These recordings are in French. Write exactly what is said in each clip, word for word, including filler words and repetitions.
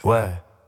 Ouais,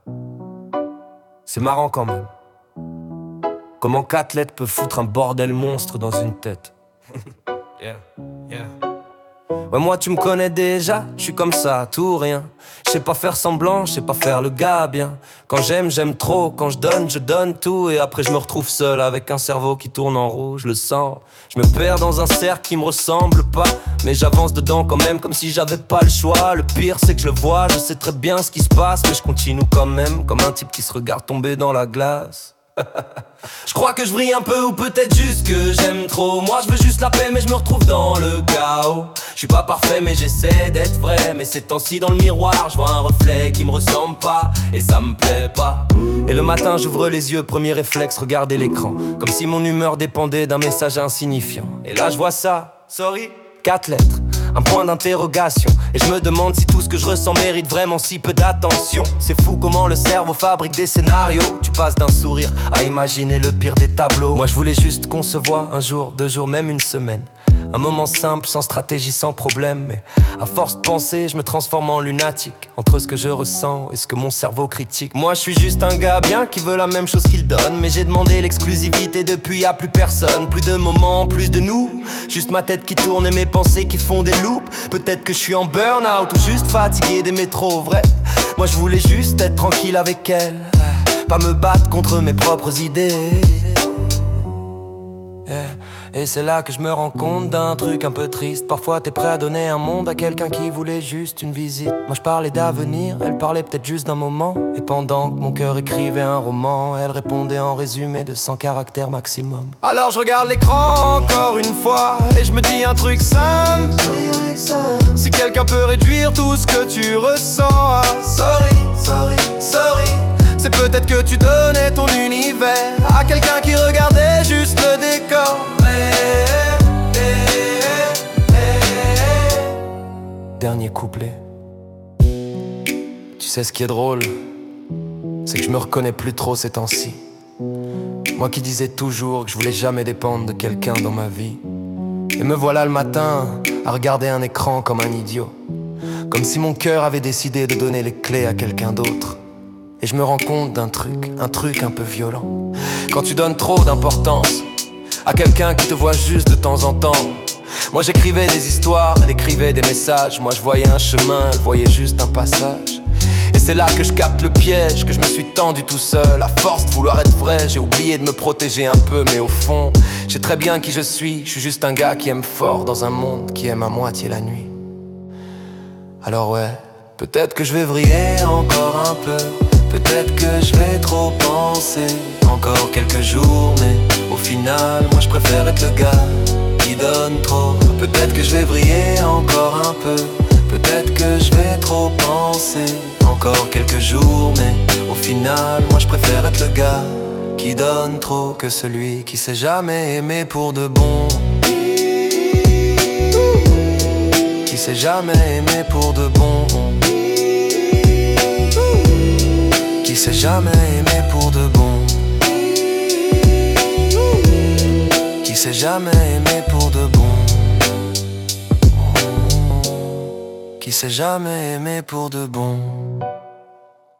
c'est marrant quand même. Comment quatre lettres peuvent foutre un bordel monstre dans une tête. Yeah, yeah. Ouais, moi tu me connais déjà, je suis comme ça, tout ou rien. Je sais pas faire semblant, je sais pas faire le gars bien. Quand j'aime, j'aime trop, quand je donne, je donne tout. Et après je me retrouve seul avec un cerveau qui tourne en rond, je le sens. Je me perds dans un cercle qui me ressemble pas, mais j'avance dedans quand même comme si j'avais pas le choix. Le pire c'est que je le vois, je sais très bien ce qui se passe, mais je continue quand même, comme un type qui se regarde tomber dans la glace. Je crois que je brille un peu ou peut-être juste que j'aime trop. Moi je veux juste la paix mais je me retrouve dans le chaos. Je suis pas parfait mais j'essaie d'être vrai. Mais ces temps-ci dans le miroir je vois un reflet qui me ressemble pas et ça me plaît pas. Et le matin j'ouvre les yeux, premier réflexe, regarder l'écran, comme si mon humeur dépendait d'un message insignifiant. Et là je vois ça, sorry, quatre lettres, un point d'interrogation. Et je me demande si tout ce que je ressens mérite vraiment si peu d'attention. C'est fou comment le cerveau fabrique des scénarios. Tu passes d'un sourire à imaginer le pire des tableaux. Moi je voulais juste qu'on se voit un jour, deux jours, même une semaine. Un moment simple, sans stratégie, sans problème. Mais à force de penser, je me transforme en lunatique, entre ce que je ressens et ce que mon cerveau critique. Moi je suis juste un gars bien qui veut la même chose qu'il donne. Mais j'ai demandé l'exclusivité, depuis y'a plus personne. Plus de moments, plus de nous. Juste ma tête qui tourne et mes pensées qui font des loops. Peut-être que je suis en burn-out ou juste fatigué d'aimer trop, vrai. Moi je voulais juste être tranquille avec elle, pas me battre contre mes propres idées. Yeah. Et c'est là que je me rends compte d'un truc un peu triste. Parfois t'es prêt à donner un monde à quelqu'un qui voulait juste une visite. Moi je parlais d'avenir, elle parlait peut-être juste d'un moment. Et pendant que mon cœur écrivait un roman, elle répondait en résumé de cent caractères maximum. Alors je regarde l'écran encore une fois et je me dis un truc simple: si quelqu'un peut réduire tout ce que tu ressens, sorry, sorry, sorry. C'est peut-être que tu donnais ton univers à quelqu'un qui regardait juste le décor. Dernier couplet. Tu sais ce qui est drôle, c'est que je me reconnais plus trop ces temps-ci. Moi qui disais toujours que je voulais jamais dépendre de quelqu'un dans ma vie. Et me voilà le matin à regarder un écran comme un idiot, comme si mon cœur avait décidé de donner les clés à quelqu'un d'autre. Et je me rends compte d'un truc, un truc un peu violent. Quand tu donnes trop d'importance à quelqu'un qui te voit juste de temps en temps. Moi j'écrivais des histoires, elle écrivait des messages. Moi je voyais un chemin, elle voyait juste un passage. Et c'est là que je capte le piège, que je me suis tendu tout seul. À force de vouloir être vrai, j'ai oublié de me protéger un peu. Mais au fond, je sais très bien qui je suis. Je suis juste un gars qui aime fort dans un monde qui aime à moitié la nuit. Alors ouais, peut-être que je vais vriller encore un peu. Peut-être que je vais trop penser encore quelques jours, mais au final, moi je préfère être le gars qui donne trop. Peut-être que je vais vriller encore un peu. Peut-être que je vais trop penser encore quelques jours, mais au final, moi je préfère être le gars qui donne trop que celui qui s'est jamais aimé pour de bon. Qui s'est jamais aimé pour de bon. Qui s'est jamais aimé pour de bon. Qui s'est jamais aimé pour de bon. Qui s'est jamais aimé pour de bon.